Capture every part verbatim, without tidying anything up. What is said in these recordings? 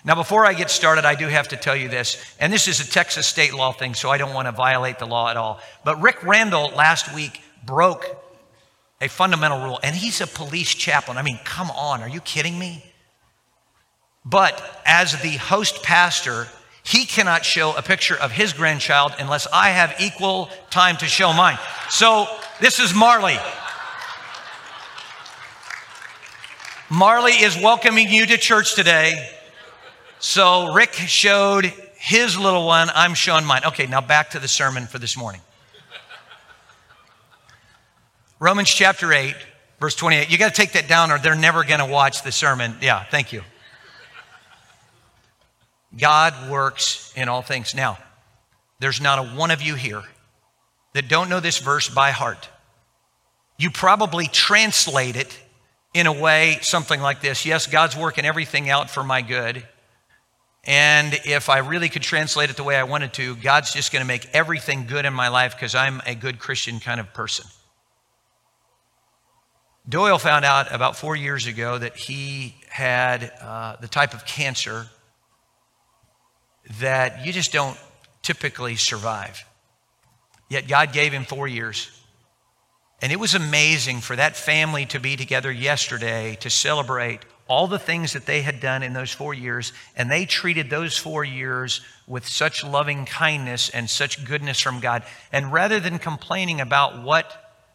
Now, before I get started, I do have to tell you this, and this is a Texas state law thing, so I don't want to violate the law at all. But Rick Randall last week broke a fundamental rule, and he's a police chaplain. I mean, come on, are you kidding me? But as the host pastor, he cannot show a picture of his grandchild unless I have equal time to show mine. So this is Marley. Marley is welcoming you to church today. So Rick showed his little one, I'm showing mine. Okay, now back to the sermon for this morning. Romans chapter eight, verse twenty-eight. You got to take that down or they're never going to watch the sermon. Yeah, thank you. God works in all things. Now, there's not a one of you here that don't know this verse by heart. You probably translate it in a way, something like this. Yes, God's working everything out for my good. And if I really could translate it the way I wanted to, God's just going to make everything good in my life because I'm a good Christian kind of person. Doyle found out about four years ago that he had uh, the type of cancer that you just don't typically survive. Yet God gave him four years. And it was amazing for that family to be together yesterday to celebrate all the things that they had done in those four years, and they treated those four years with such loving kindness and such goodness from God. And rather than complaining about what,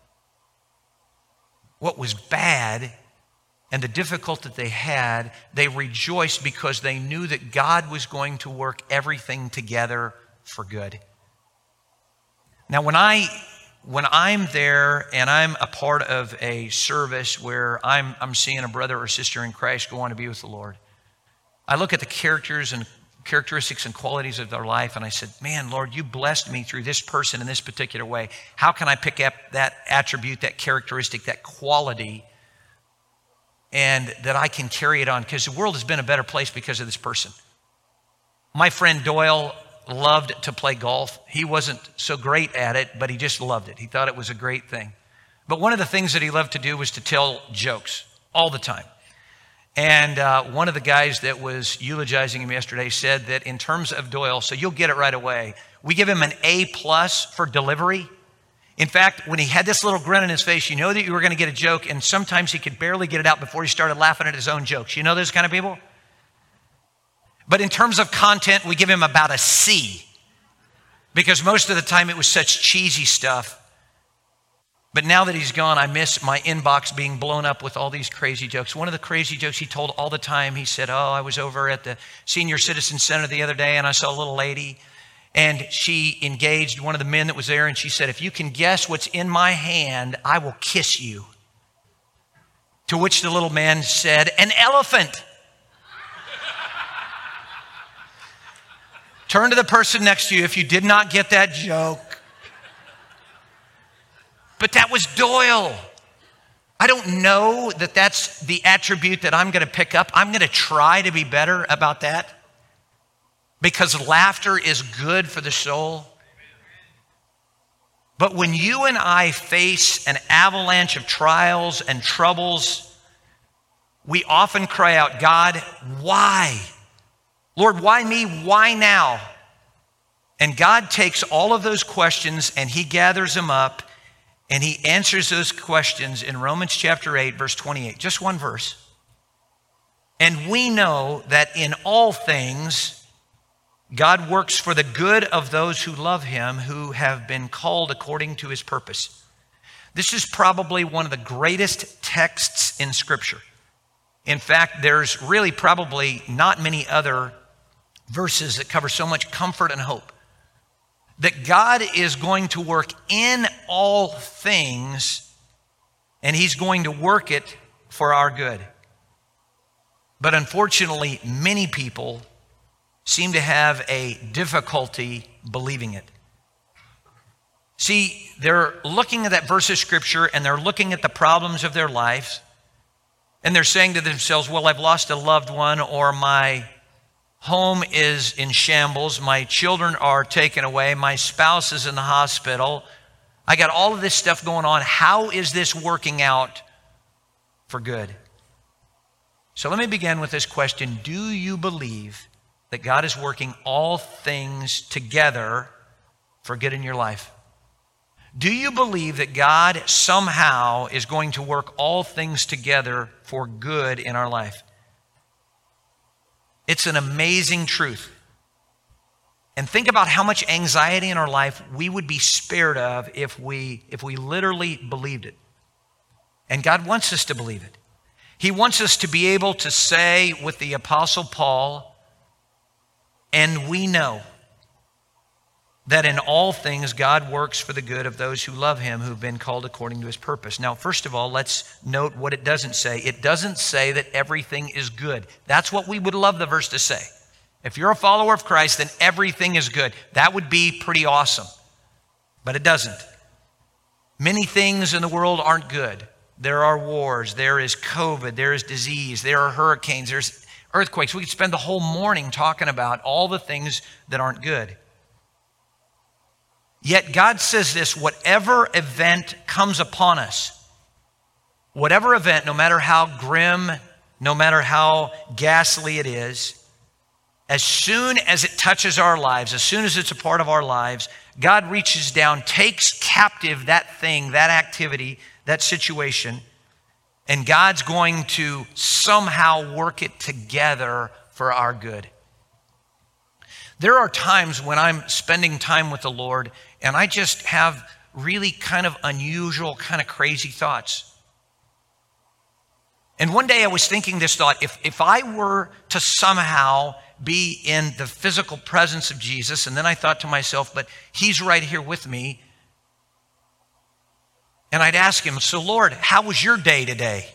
what was bad and the difficulty that they had, they rejoiced because they knew that God was going to work everything together for good. Now, when I When I'm there and I'm a part of a service where I'm, I'm seeing a brother or sister in Christ go on to be with the Lord, I look at the characters and characteristics and qualities of their life and I said, man, Lord, you blessed me through this person in this particular way. How can I pick up that attribute, that characteristic, that quality, and that I can carry it on? Because the world has been a better place because of this person. My friend Doyle loved to play golf. He wasn't so great at it, but he just loved it. He thought it was a great thing. But one of the things that he loved to do was to tell jokes all the time. And uh, one of the guys that was eulogizing him yesterday said that in terms of Doyle, so you'll get it right away, we give him an A plus for delivery. In fact, when he had this little grin on his face, you know that you were going to get a joke, and sometimes he could barely get it out before he started laughing at his own jokes. You know those kind of people? But in terms of content, we give him about a C because most of the time it was such cheesy stuff. But now that he's gone, I miss my inbox being blown up with all these crazy jokes. One of the crazy jokes he told all the time, he said, oh, I was over at the Senior Citizen Center the other day and I saw a little lady and she engaged one of the men that was there and she said, if you can guess what's in my hand, I will kiss you. To which the little man said, an elephant. Turn to the person next to you if you did not get that joke. But that was Doyle. I don't know that that's the attribute that I'm going to pick up. I'm going to try to be better about that because laughter is good for the soul. But when you and I face an avalanche of trials and troubles, we often cry out, God, why? Lord, why me? Why now? And God takes all of those questions and he gathers them up and he answers those questions in Romans chapter eight, verse twenty-eight. Just one verse. And we know that in all things, God works for the good of those who love him, who have been called according to his purpose. This is probably one of the greatest texts in Scripture. In fact, there's really probably not many other verses that cover so much comfort and hope. That God is going to work in all things, and he's going to work it for our good. But unfortunately, many people seem to have a difficulty believing it. See, they're looking at that verse of Scripture, and they're looking at the problems of their lives, and they're saying to themselves, well, I've lost a loved one, or my home is in shambles, my children are taken away, my spouse is in the hospital, I got all of this stuff going on. How is this working out for good? So let me begin with this question. Do you believe that God is working all things together for good in your life? Do you believe that God somehow is going to work all things together for good in our life? It's an amazing truth. And think about how much anxiety in our life we would be spared of if we, if we literally believed it. And God wants us to believe it. He wants us to be able to say with the Apostle Paul, and we know that in all things God works for the good of those who love him, who've been called according to his purpose. Now, first of all, let's note what it doesn't say. It doesn't say that everything is good. That's what we would love the verse to say. If you're a follower of Christ, then everything is good. That would be pretty awesome. But it doesn't. Many things in the world aren't good. There are wars, there is COVID, there is disease, there are hurricanes, there's earthquakes. We could spend the whole morning talking about all the things that aren't good. Yet God says this, whatever event comes upon us, whatever event, no matter how grim, no matter how ghastly it is, as soon as it touches our lives, as soon as it's a part of our lives, God reaches down, takes captive that thing, that activity, that situation, and God's going to somehow work it together for our good. There are times when I'm spending time with the Lord and I just have really kind of unusual, kind of crazy thoughts. And one day I was thinking this thought, if, if I were to somehow be in the physical presence of Jesus, and then I thought to myself, but he's right here with me. And I'd ask him, so Lord, how was your day today?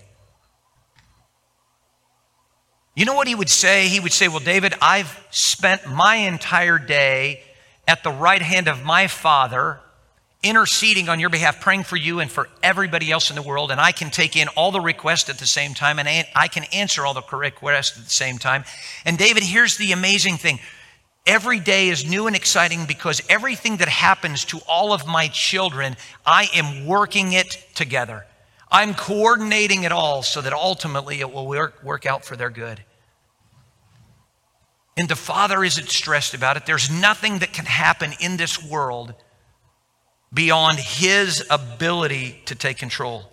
You know what he would say? He would say, well, David, I've spent my entire day at the right hand of my Father, interceding on your behalf, praying for you and for everybody else in the world. And I can take in all the requests at the same time, and I can answer all the requests at the same time. And David, here's the amazing thing. Every day is new and exciting because everything that happens to all of my children, I am working it together. I'm coordinating it all so that ultimately it will work, work out for their good. And the Father isn't stressed about it. There's nothing that can happen in this world beyond his ability to take control.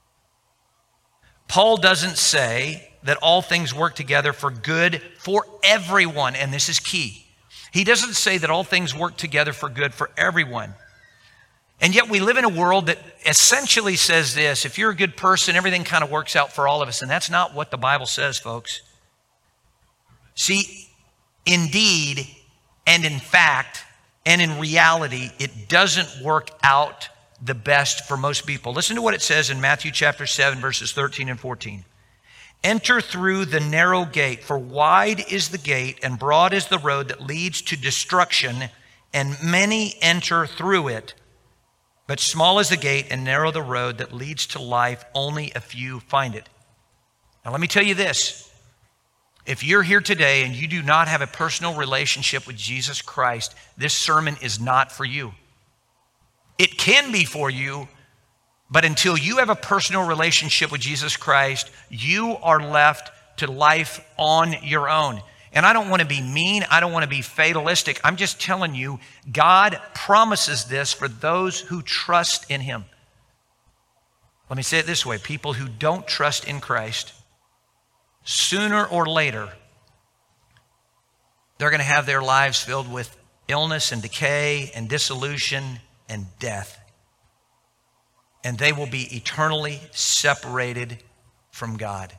Paul doesn't say that all things work together for good for everyone, and this is key. He doesn't say that all things work together for good for everyone. And yet we live in a world that essentially says this, if you're a good person, everything kind of works out for all of us. And that's not what the Bible says, folks. See, indeed, and in fact, and in reality, it doesn't work out the best for most people. Listen to what it says in Matthew chapter seven, verses thirteen and fourteen. Enter through the narrow gate, for wide is the gate and broad is the road that leads to destruction, and many enter through it. But small is the gate and narrow the road that leads to life, only a few find it. Now let me tell you this. If you're here today and you do not have a personal relationship with Jesus Christ, this sermon is not for you. It can be for you, but until you have a personal relationship with Jesus Christ, you are left to life on your own. And I don't want to be mean. I don't want to be fatalistic. I'm just telling you, God promises this for those who trust in him. Let me say it this way. People who don't trust in Christ, sooner or later, they're going to have their lives filled with illness and decay and dissolution and death. And they will be eternally separated from God.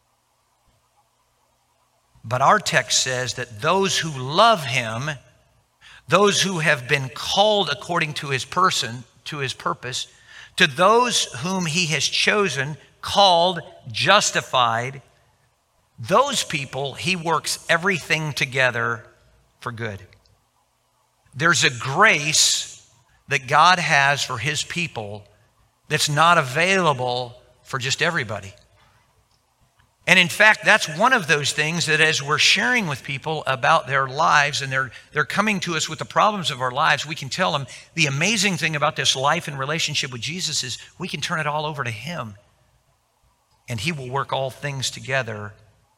But our text says that those who love him, those who have been called according to his person, to his purpose, to those whom he has chosen, called, justified, those people, he works everything together for good. There's a grace that God has for his people that's not available for just everybody. And in fact, that's one of those things that as we're sharing with people about their lives and they're, they're coming to us with the problems of our lives, we can tell them the amazing thing about this life and relationship with Jesus is we can turn it all over to him. And he will work all things together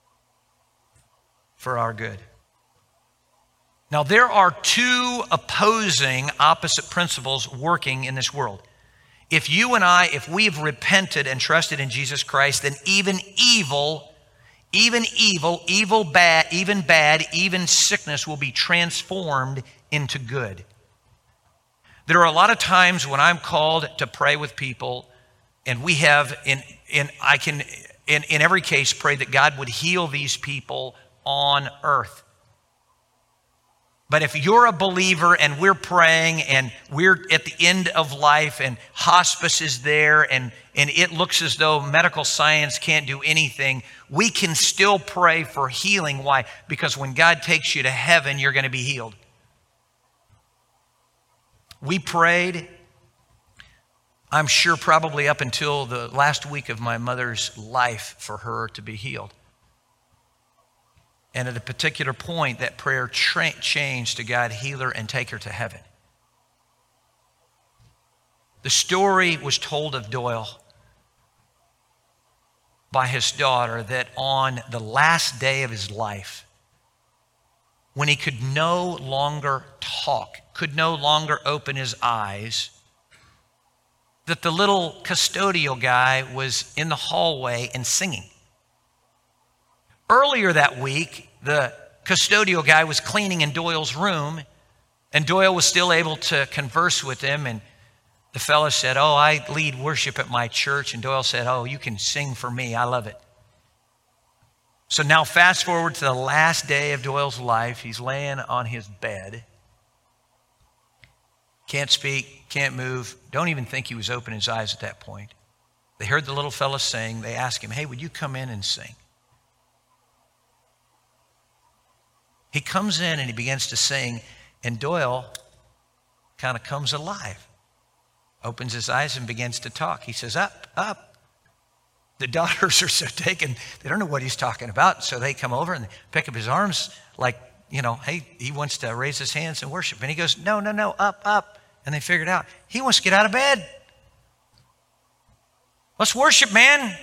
for our good. Now, there are two opposing opposite principles working in this world. If you and I, if we've repented and trusted in Jesus Christ, then even evil, even evil, evil bad, even bad, even sickness will be transformed into good. There are a lot of times when I'm called to pray with people, and we have, in, in I can, in, in every case, pray that God would heal these people on earth. But if you're a believer and we're praying and we're at the end of life and hospice is there and, and it looks as though medical science can't do anything, we can still pray for healing. Why? Because when God takes you to heaven, you're going to be healed. We prayed, I'm sure probably up until the last week of my mother's life, for her to be healed. And at a particular point, that prayer tra- changed to God, heal her and take her to heaven. The story was told of Doyle by his daughter that on the last day of his life, when he could no longer talk, could no longer open his eyes, that the little custodial guy was in the hallway and singing. Earlier that week, the custodial guy was cleaning in Doyle's room, and Doyle was still able to converse with him. And the fellow said, "Oh, I lead worship at my church." And Doyle said, "Oh, you can sing for me. I love it." So now fast forward to the last day of Doyle's life. He's laying on his bed. Can't speak, can't move. Don't even think he was opening his eyes at that point. They heard the little fellow sing. They asked him, "Hey, would you come in and sing?" He comes in and he begins to sing, and Doyle kind of comes alive, opens his eyes and begins to talk. He says, "Up, up." The daughters are so taken, they don't know what he's talking about. So they come over and they pick up his arms like, you know, hey, he wants to raise his hands and worship. And he goes, "No, no, no, up, up." And they figured out, he wants to get out of bed. Let's worship, man.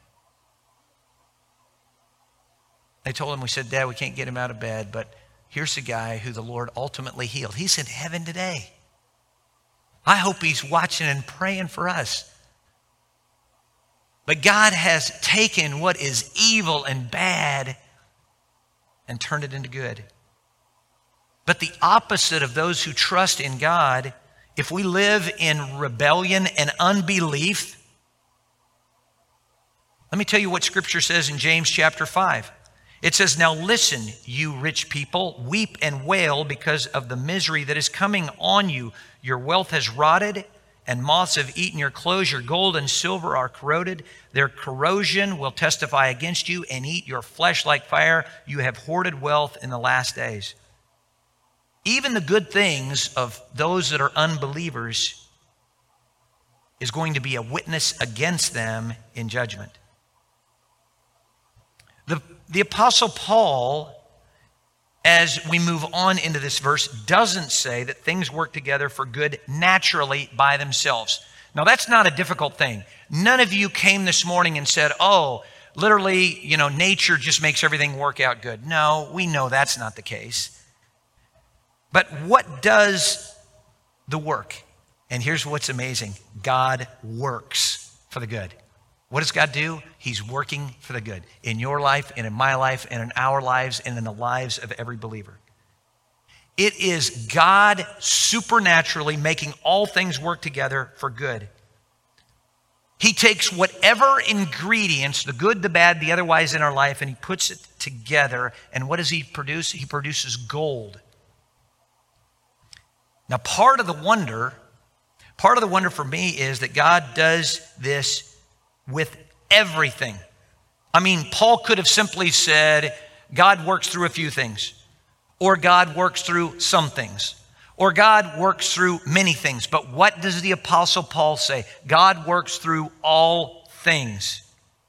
They told him, we said, "Dad, we can't get him out of bed, but here's the guy who the Lord ultimately healed. He's in heaven today. I hope he's watching and praying for us." But God has taken what is evil and bad and turned it into good. But the opposite of those who trust in God, if we live in rebellion and unbelief, let me tell you what Scripture says in James chapter five. It says, "Now listen, you rich people, weep and wail because of the misery that is coming on you. Your wealth has rotted, and moths have eaten your clothes. Your gold and silver are corroded. Their corrosion will testify against you and eat your flesh like fire. You have hoarded wealth in the last days." Even the good things of those that are unbelievers is going to be a witness against them in judgment. The, the Apostle Paul, as we move on into this verse, doesn't say that things work together for good naturally by themselves. Now, that's not a difficult thing. None of you came this morning and said, "Oh, literally, you know, nature just makes everything work out good." No, we know that's not the case. But what does the work? And here's what's amazing. God works for the good. What does God do? He's working for the good in your life and in my life and in our lives and in the lives of every believer. It is God supernaturally making all things work together for good. He takes whatever ingredients, the good, the bad, the otherwise in our life, and he puts it together. And what does he produce? He produces gold. Now, part of the wonder, part of the wonder for me is that God does this with everything. I mean, Paul could have simply said, God works through a few things, or God works through some things, or God works through many things. But what does the Apostle Paul say? God works through all things.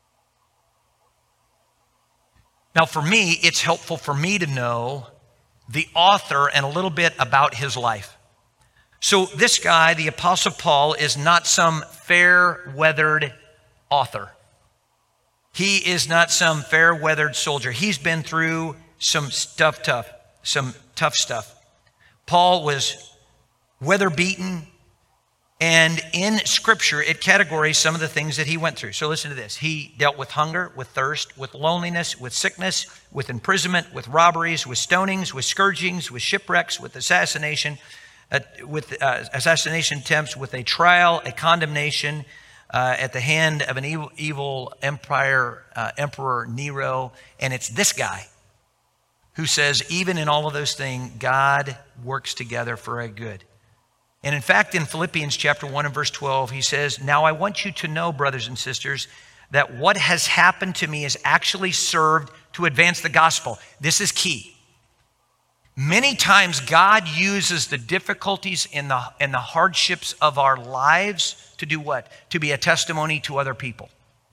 Now, for me, it's helpful for me to know the author and a little bit about his life. So this guy, the Apostle Paul, is not some fair-weathered author. He is not some fair-weathered soldier. He's been through some stuff tough, some tough stuff. Paul was weather beaten, and in Scripture, it categorizes some of the things that he went through. So listen to this. He dealt with hunger, with thirst, with loneliness, with sickness, with imprisonment, with robberies, with stonings, with scourgings, with shipwrecks, with assassination, uh, with uh, assassination attempts, with a trial, a condemnation uh, at the hand of an evil, evil empire, uh, Emperor Nero. And it's this guy who says, even in all of those things, God works together for a good. And in fact, in Philippians chapter one and verse twelve, he says, now I want you to know, brothers and sisters, that what has happened to me has actually served to advance the gospel. This is key. Many times God uses the difficulties and the, and the hardships of our lives to do what? To be a testimony to other people.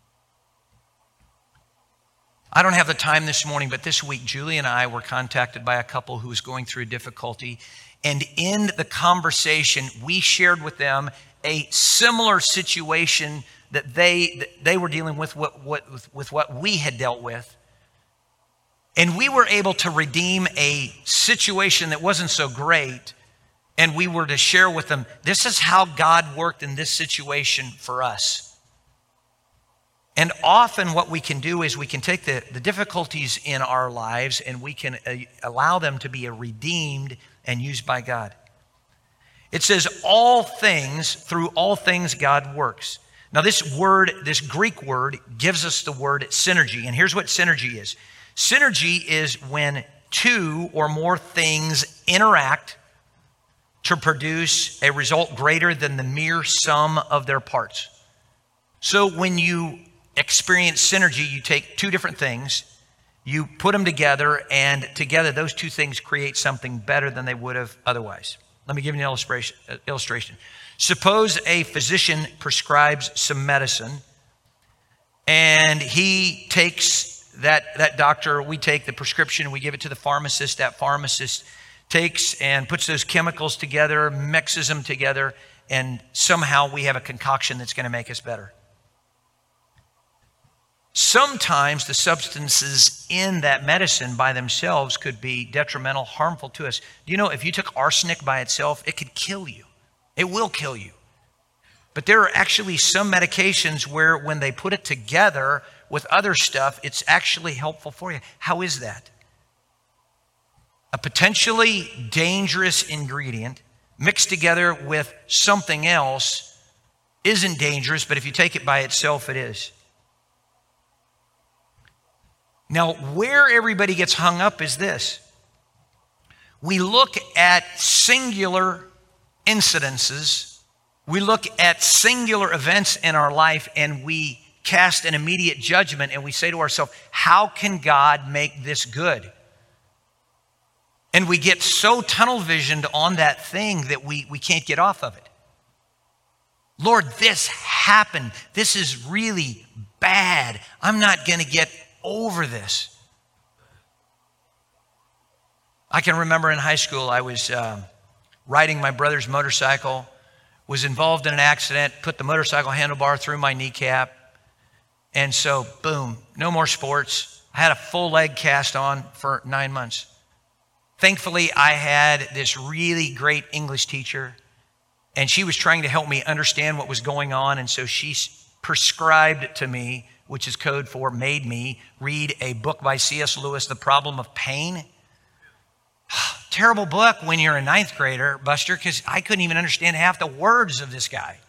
I don't have the time this morning, but this week, Julie and I were contacted by a couple who was going through difficulty. And in the conversation, we shared with them a similar situation that they that they were dealing with, what, what, with, with what we had dealt with. And we were able to redeem a situation that wasn't so great. And we were to share with them, this is how God worked in this situation for us. And often what we can do is we can take the, the difficulties in our lives and we can uh, allow them to be a redeemed and used by God. It says all things, through all things God works. Now this word, this Greek word gives us the word synergy. And here's what synergy is. Synergy is when two or more things interact to produce a result greater than the mere sum of their parts. So when you experience synergy, you take two different things, you put them together, and together those two things create something better than they would have otherwise. Let me give you an illustration. illustration. Suppose a physician prescribes some medicine, and he takes that, that doctor, we take the prescription, we give it to the pharmacist, that pharmacist takes and puts those chemicals together, mixes them together, and somehow we have a concoction that's going to make us better. Sometimes the substances in that medicine by themselves could be detrimental, harmful to us. Do you know if you took arsenic by itself, it could kill you. It will kill you. But there are actually some medications where when they put it together with other stuff, it's actually helpful for you. How is that? A potentially dangerous ingredient mixed together with something else isn't dangerous, but if you take it by itself, it is. Now, where everybody gets hung up is this. We look at singular incidences, we look at singular events in our life, and we cast an immediate judgment, and we say to ourselves, how can God make this good? And we get so tunnel visioned on that thing that we, we can't get off of it. Lord, this happened. This is really bad. I'm not going to get over this. I can remember in high school, I was uh, riding my brother's motorcycle, was involved in an accident, put the motorcycle handlebar through my kneecap. And so, boom, no more sports. I had a full leg cast on for nine months. Thankfully, I had this really great English teacher, and she was trying to help me understand what was going on. And so she prescribed to me, which is code for made me, read a book by C S Lewis, The Problem of Pain. Terrible book when you're a ninth grader, Buster, because I couldn't even understand half the words of this guy.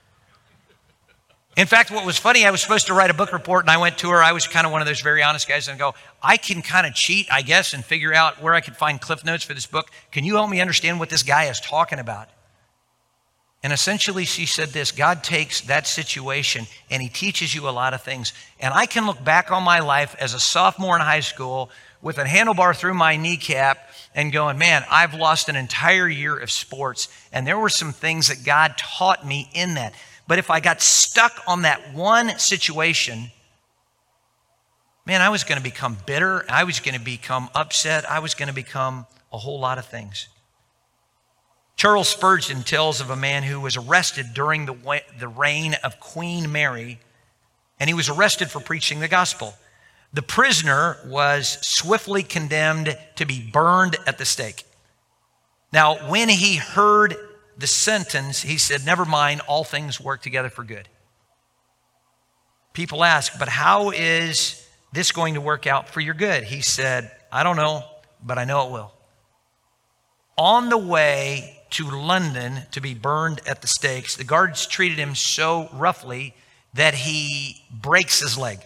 In fact, what was funny, I was supposed to write a book report, and I went to her. I was kind of one of those very honest guys, and I go, I can kind of cheat, I guess, and figure out where I could find cliff notes for this book. Can you help me understand what this guy is talking about? And essentially she said this: God takes that situation and he teaches you a lot of things. And I can look back on my life as a sophomore in high school with a handlebar through my kneecap and going, man, I've lost an entire year of sports. And there were some things that God taught me in that. But if I got stuck on that one situation, man, I was going to become bitter. I was going to become upset. I was going to become a whole lot of things. Charles Spurgeon tells of a man who was arrested during the, the reign of Queen Mary, and he was arrested for preaching the gospel. The prisoner was swiftly condemned to be burned at the stake. Now, when he heard the sentence, he said, never mind, all things work together for good. People ask, but how is this going to work out for your good? He said, I don't know, but I know it will. On the way to London to be burned at the stakes, the guards treated him so roughly that he breaks his leg.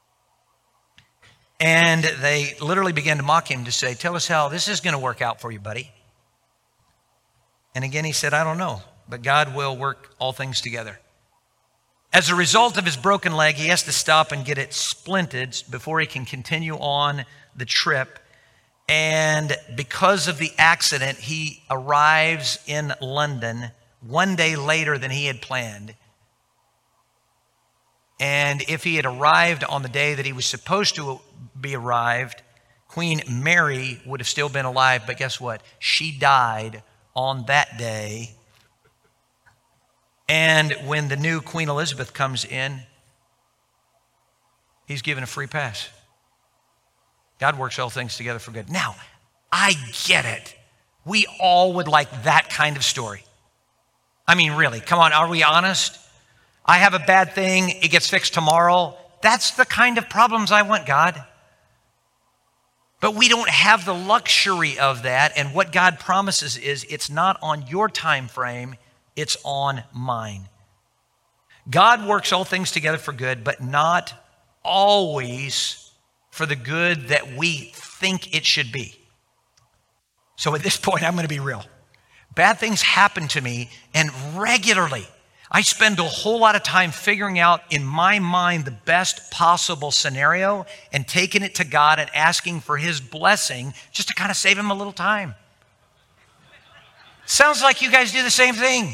And they literally began to mock him to say, tell us how this is going to work out for you, buddy. And again, he said, I don't know, but God will work all things together. As a result of his broken leg, he has to stop and get it splinted before he can continue on the trip. And because of the accident, he arrives in London one day later than he had planned. And if he had arrived on the day that he was supposed to be arrived, Queen Mary would have still been alive. But guess what? She died on that day. And when the new Queen Elizabeth comes in, he's given a free pass. God works all things together for good. Now, I get it. We all would like that kind of story. I mean, really, come on, are we honest? I have a bad thing, it gets fixed tomorrow. That's the kind of problems I want, God. But we don't have the luxury of that, and what God promises is it's not on your time frame, it's on mine. God works all things together for good, but not always for the good that we think it should be. So at this point, I'm going to be real. Bad things happen to me, and regularly, I spend a whole lot of time figuring out in my mind the best possible scenario and taking it to God and asking for his blessing just to kind of save him a little time. Sounds like you guys do the same thing.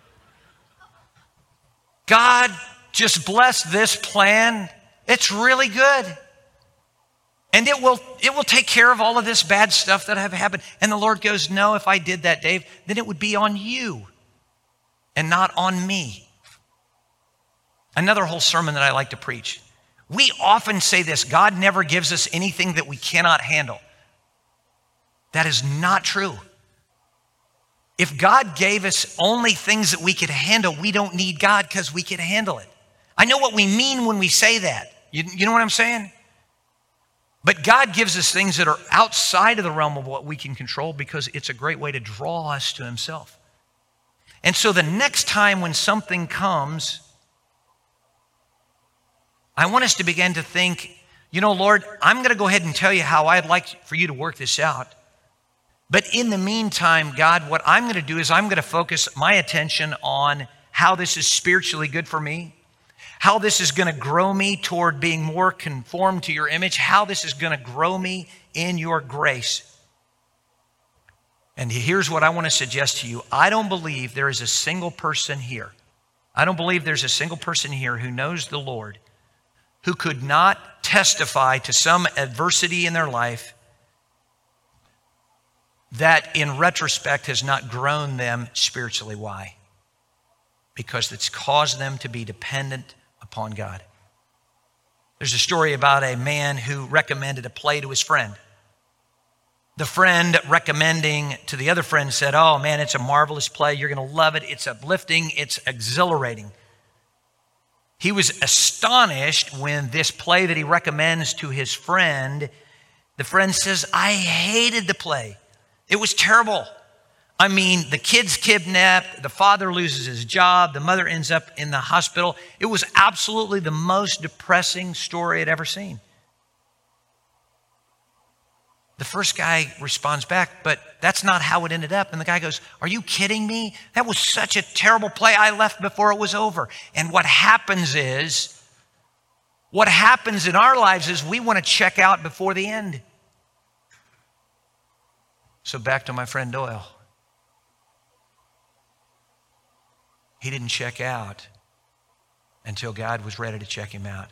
God, just bless this plan. It's really good. And it will, it will take care of all of this bad stuff that have happened. And the Lord goes, no, if I did that, Dave, then it would be on you and not on me. Another whole sermon that I like to preach. We often say this, God never gives us anything that we cannot handle. That is not true. If God gave us only things that we could handle, we don't need God because we can handle it. I know what we mean when we say that. You, you know what I'm saying? But God gives us things that are outside of the realm of what we can control because it's a great way to draw us to himself. And so the next time when something comes, I want us to begin to think, you know, Lord, I'm going to go ahead and tell you how I'd like for you to work this out. But in the meantime, God, what I'm going to do is I'm going to focus my attention on how this is spiritually good for me, how this is going to grow me toward being more conformed to your image, how this is going to grow me in your grace. And here's what I want to suggest to you. I don't believe there is a single person here. I don't believe there's a single person here who knows the Lord who could not testify to some adversity in their life that in retrospect has not grown them spiritually. Why? Because it's caused them to be dependent upon God. There's a story about a man who recommended a play to his friend. The friend recommending to the other friend said, oh man, it's a marvelous play. You're going to love it. It's uplifting. It's exhilarating. He was astonished when this play that he recommends to his friend, the friend says, I hated the play. It was terrible. I mean, the kid's kidnapped, the father loses his job, the mother ends up in the hospital. It was absolutely the most depressing story I'd ever seen. The first guy responds back, but that's not how it ended up. And the guy goes, are you kidding me? That was such a terrible play. I left before it was over. And what happens is, what happens in our lives is we want to check out before the end. So back to my friend Doyle. He didn't check out until God was ready to check him out.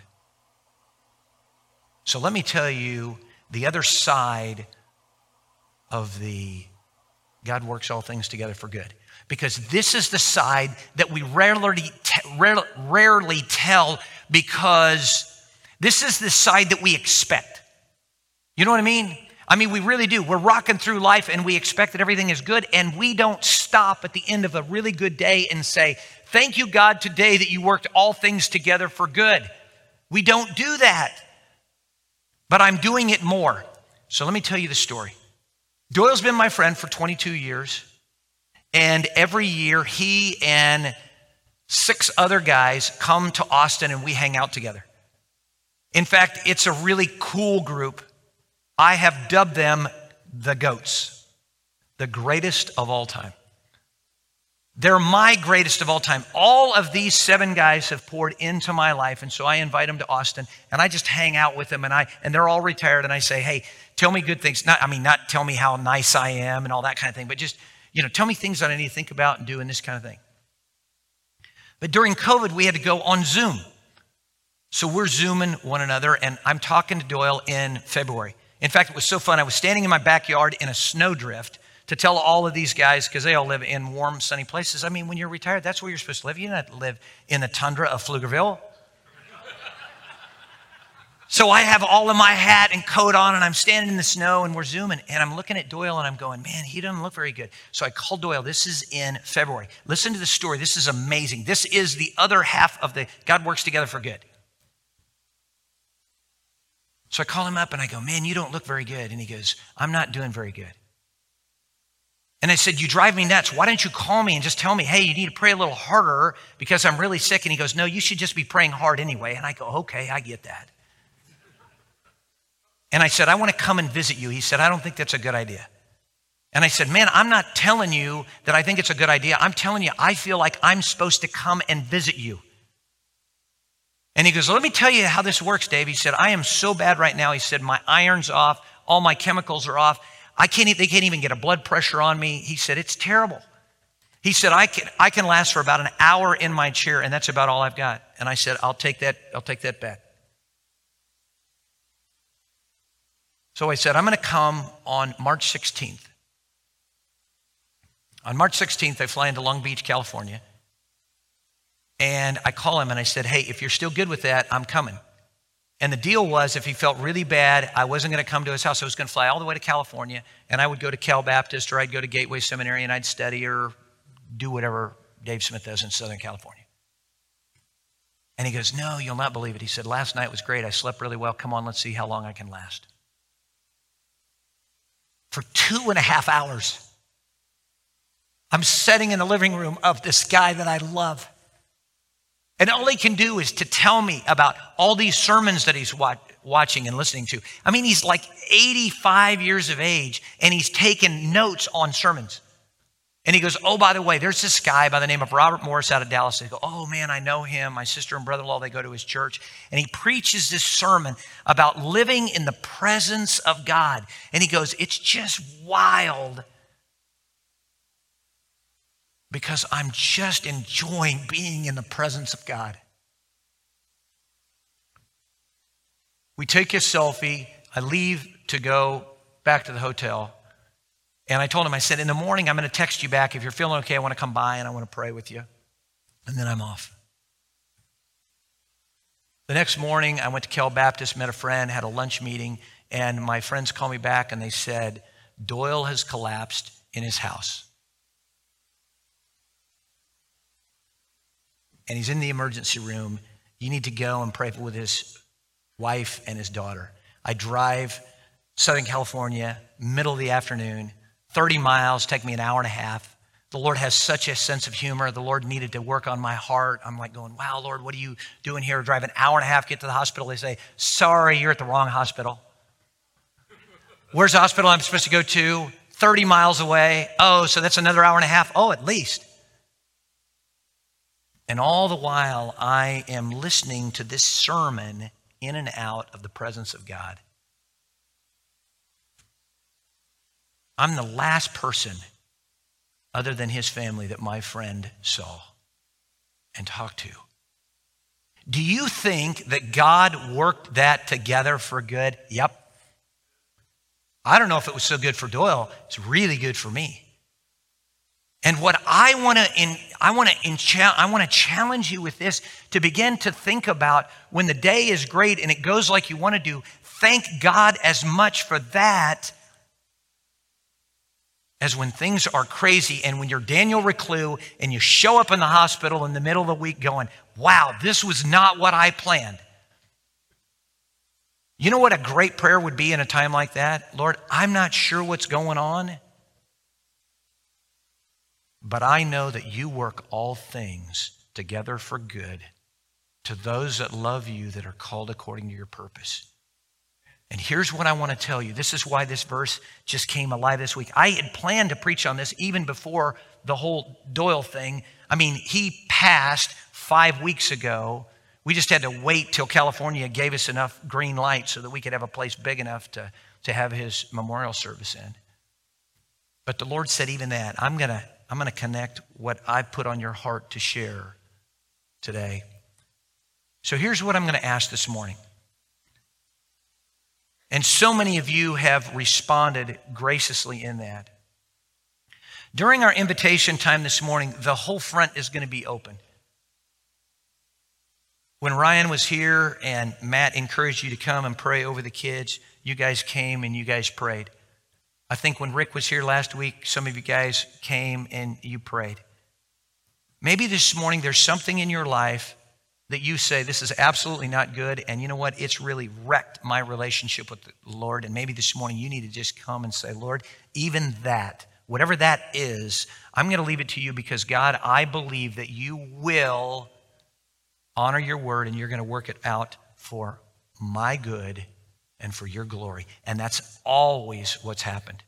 So let me tell you the other side of the God works all things together for good. Because this is the side that we rarely, rarely tell because This is the side that we expect. You know what I mean? I mean, we really do. We're rocking through life and we expect that everything is good, and we don't stop at the end of a really good day and say, thank you, God, today that you worked all things together for good. We don't do that. But I'm doing it more. So let me tell you the story. Doyle's been my friend for twenty-two years. And every year he and six other guys come to Austin and we hang out together. In fact, it's a really cool group. I have dubbed them the GOATs, the greatest of all time. They're my greatest of all time. All of these seven guys have poured into my life, and so I invite them to Austin, and I just hang out with them, and I and they're all retired, and I say, hey, tell me good things. Not, I mean, not tell me how nice I am and all that kind of thing, but just, you know, tell me things that I need to think about and do and this kind of thing. But during COVID, we had to go on Zoom. So we're Zooming one another, and I'm talking to Doyle in February. In fact, it was so fun. I was standing in my backyard in a snowdrift to tell all of these guys, because they all live in warm, sunny places. I mean, when you're retired, that's where you're supposed to live. You don't live in the tundra of Pflugerville. So I have all of my hat and coat on, and I'm standing in the snow, and we're Zooming, and I'm looking at Doyle, and I'm going, man, he doesn't look very good. So I called Doyle. This is in February. Listen to the story. This is amazing. This is the other half of the God works together for good. So I call him up, and I go, man, you don't look very good. And he goes, I'm not doing very good. And I said, you drive me nuts. Why don't you call me and just tell me, hey, you need to pray a little harder because I'm really sick. And he goes, no, you should just be praying hard anyway. And I go, okay, I get that. And I said, I want to come and visit you. He said, I don't think that's a good idea. And I said, man, I'm not telling you that I think it's a good idea. I'm telling you, I feel like I'm supposed to come and visit you. And he goes, well, let me tell you how this works, Dave. He said, I am so bad right now. He said, my iron's off. All my chemicals are off. I can't, they can't even get a blood pressure on me. He said, it's terrible. He said, I can, I can last for about an hour in my chair, and that's about all I've got. And I said, I'll take that, I'll take that bet. So I said, I'm going to come on March sixteenth. On March sixteenth, I fly into Long Beach, California. And I call him and I said, hey, if you're still good with that, I'm coming. And the deal was, if he felt really bad, I wasn't going to come to his house. I was going to fly all the way to California, and I would go to Cal Baptist, or I'd go to Gateway Seminary, and I'd study or do whatever Dave Smith does in Southern California. And he goes, no, you'll not believe it. He said, last night was great. I slept really well. Come on, let's see how long I can last. For two and a half hours, I'm sitting in the living room of this guy that I love. And all he can do is to tell me about all these sermons that he's watch, watching and listening to. I mean, he's like eighty-five years of age, and he's taken notes on sermons. And he goes, oh, by the way, there's this guy by the name of Robert Morris out of Dallas. They go, oh, man, I know him. My sister and brother-in-law, they go to his church. And he preaches this sermon about living in the presence of God. And he goes, it's just wild, because I'm just enjoying being in the presence of God. We take a selfie. I leave to go back to the hotel. And I told him, I said, in the morning, I'm going to text you back. If you're feeling okay, I want to come by and I want to pray with you. And then I'm off. The next morning, I went to Cal Baptist, met a friend, had a lunch meeting. And my friends called me back and they said, Doyle has collapsed in his house. And he's in the emergency room. You need to go and pray with his wife and his daughter. I drive Southern California, middle of the afternoon, thirty miles, take me an hour and a half. The Lord has such a sense of humor. The Lord needed to work on my heart. I'm like going, wow, Lord, what are you doing here? Drive an hour and a half, get to the hospital. They say, sorry, you're at the wrong hospital. Where's the hospital I'm supposed to go to? thirty miles away. Oh, so that's another hour and a half. Oh, at least. And all the while, I am listening to this sermon in and out of the presence of God. I'm the last person other than his family that my friend saw and talked to. Do you think that God worked that together for good? Yep. I don't know if it was so good for Doyle. It's really good for me. And what I want to, in, I want to I want to challenge you with this, to begin to think about when the day is great and it goes like you want to do, thank God as much for that as when things are crazy and when you're Daniel Reclue and you show up in the hospital in the middle of the week going, wow, this was not what I planned. You know what a great prayer would be in a time like that? Lord, I'm not sure what's going on, but I know that you work all things together for good to those that love you, that are called according to your purpose. And here's what I want to tell you. This is why this verse just came alive this week. I had planned to preach on this even before the whole Doyle thing. I mean, he passed five weeks ago. We just had to wait till California gave us enough green light so that we could have a place big enough to, to have his memorial service in. But the Lord said, even that, I'm going to I'm going to connect what I put on your heart to share today. So here's what I'm going to ask this morning. And so many of you have responded graciously in that. During our invitation time this morning, the whole front is going to be open. When Ryan was here and Matt encouraged you to come and pray over the kids, you guys came and you guys prayed. I think when Rick was here last week, some of you guys came and you prayed. Maybe this morning there's something in your life that you say, this is absolutely not good, and you know what? It's really wrecked my relationship with the Lord, and maybe this morning you need to just come and say, Lord, even that, whatever that is, I'm going to leave it to you because, God, I believe that you will honor your word and you're going to work it out for my good and for your glory. And that's always what's happened.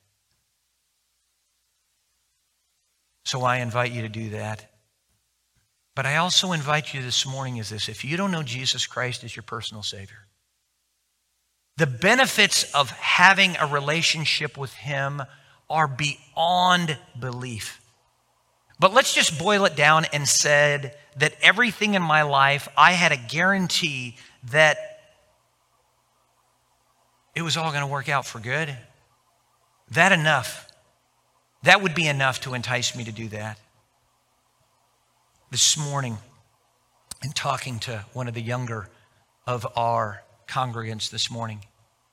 So I invite you to do that. But I also invite you this morning is this: if you don't know Jesus Christ as your personal Savior, the benefits of having a relationship with him are beyond belief. But let's just boil it down and said that everything in my life, I had a guarantee that it was all going to work out for good. That enough. That would be enough to entice me to do that. This morning, in talking to one of the younger of our congregants this morning,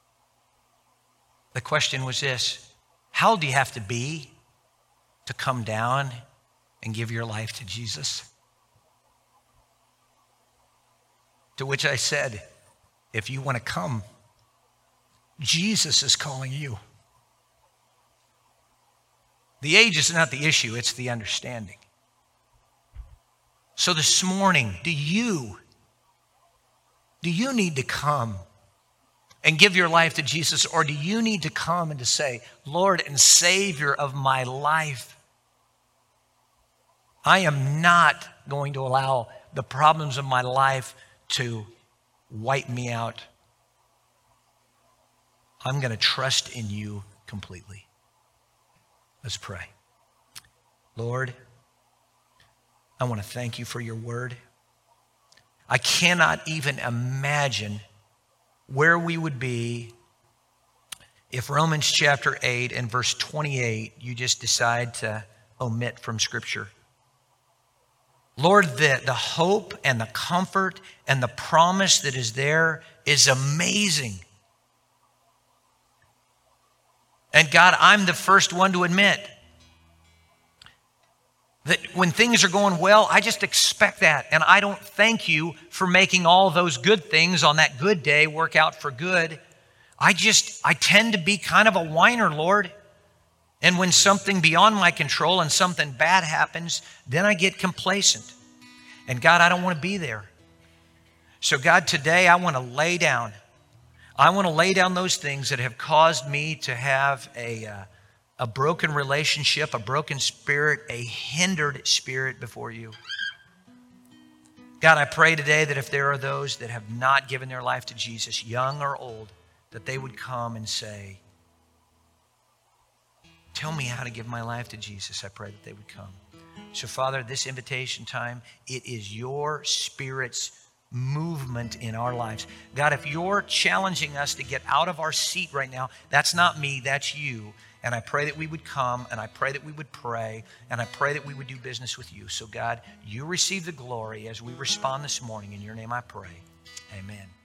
the question was this: how old do you have to be to come down and give your life to Jesus? To which I said, if you want to come, Jesus is calling you. The age is not the issue, it's the understanding. So this morning, do you, do you need to come and give your life to Jesus, or do you need to come and to say, Lord and Savior of my life, I am not going to allow the problems of my life to wipe me out. I'm going to trust in you completely. Let's pray. Lord, I want to thank you for your word. I cannot even imagine where we would be if Romans chapter eight and verse twenty-eight, you just decide to omit from Scripture. Lord, the, the hope and the comfort and the promise that is there is amazing. And God, I'm the first one to admit that when things are going well, I just expect that. And I don't thank you for making all those good things on that good day work out for good. I just, I tend to be kind of a whiner, Lord. And when something beyond my control and something bad happens, then I get complacent. And God, I don't want to be there. So God, today I want to lay down. I want to lay down those things that have caused me to have a, uh, a broken relationship, a broken spirit, a hindered spirit before you. God, I pray today that if there are those that have not given their life to Jesus, young or old, that they would come and say, tell me how to give my life to Jesus. I pray that they would come. So, Father, this invitation time, it is your Spirit's movement in our lives. God, if you're challenging us to get out of our seat right now, that's not me, that's you. And I pray that we would come, and I pray that we would pray, and I pray that we would do business with you. So God, you receive the glory as we respond this morning. In your name I pray. Amen.